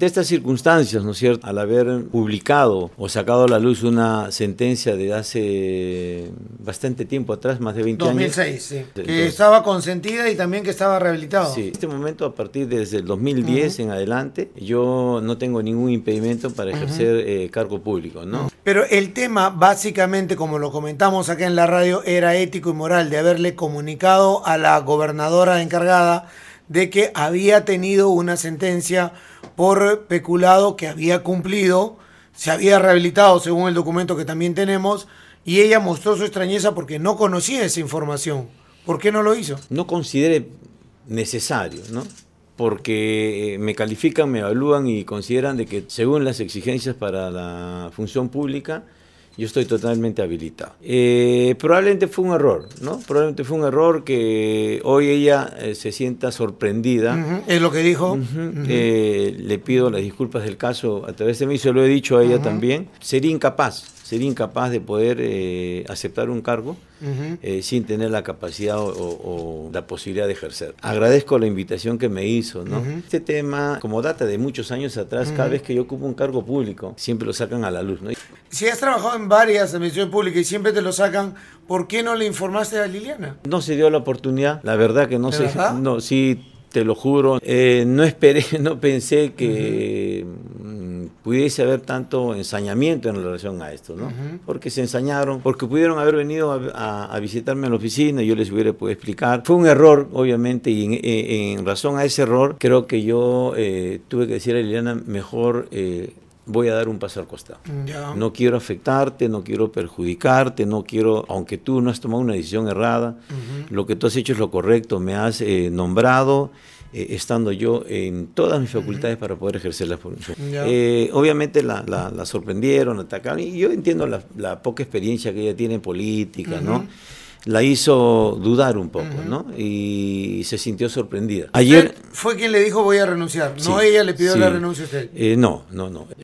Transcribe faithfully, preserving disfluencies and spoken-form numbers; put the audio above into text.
Ante estas circunstancias, ¿no es cierto?, al haber publicado o sacado a la luz una sentencia de hace bastante tiempo atrás, más de veinte dos mil seis, años. sí. Entonces, que estaba consentida y también que estaba rehabilitado. Sí, en este momento, a partir desde el dos mil diez uh-huh. en adelante, yo no tengo ningún impedimento para ejercer uh-huh. eh, cargo público, ¿no? Pero el tema, básicamente, como lo comentamos acá en la radio, era ético y moral, de haberle comunicado a la gobernadora encargada de que había tenido una sentencia por peculado que había cumplido, se había rehabilitado según el documento que también tenemos, y ella mostró su extrañeza porque no conocía esa información. ¿Por qué no lo hizo? No considere necesario, ¿no? Porque me califican, me evalúan y consideran de que según las exigencias para la función pública, yo estoy totalmente habilitado. Eh, probablemente fue un error, ¿no? Probablemente fue un error que hoy ella eh, se sienta sorprendida. Uh-huh. Es lo que dijo. Uh-huh. Uh-huh. Eh, le pido las disculpas del caso a través de mí, se lo he dicho a ella uh-huh. también. Sería incapaz, sería incapaz de poder eh, aceptar un cargo uh-huh. eh, sin tener la capacidad o, o, o la posibilidad de ejercer. Agradezco la invitación que me hizo, ¿no? Uh-huh. Este tema, como data de muchos años atrás, uh-huh. cada vez que yo ocupo un cargo público, siempre lo sacan a la luz, ¿no? Si has trabajado en varias administraciones públicas y siempre te lo sacan, ¿por qué no le informaste a Liliana? No se dio la oportunidad, la verdad que no ¿De sé, verdad? no, sí, te lo juro, eh, no esperé, no pensé que uh-huh. pudiese haber tanto ensañamiento en relación a esto, ¿no? Uh-huh. Porque se ensañaron, porque pudieron haber venido a, a, a visitarme a la oficina y yo les hubiera podido explicar. Fue un error, obviamente, y en, en, en razón a ese error, creo que yo eh, tuve que decirle a Liliana, mejor eh, voy a dar un paso al costado. Ya. No quiero afectarte, no quiero perjudicarte, no quiero, aunque tú no has tomado una decisión errada, uh-huh. lo que tú has hecho es lo correcto, me has eh, nombrado, eh, estando yo en todas mis facultades uh-huh. para poder ejercer la función. Eh, obviamente la, la, la sorprendieron, la atacaron, y yo entiendo la, la poca experiencia que ella tiene en política, uh-huh. ¿no? La hizo dudar un poco, uh-huh. ¿no? Y se sintió sorprendida. Ayer fue quien le dijo voy a renunciar, no sí, ella le pidió sí. la renuncia a usted. Eh, no, no, no.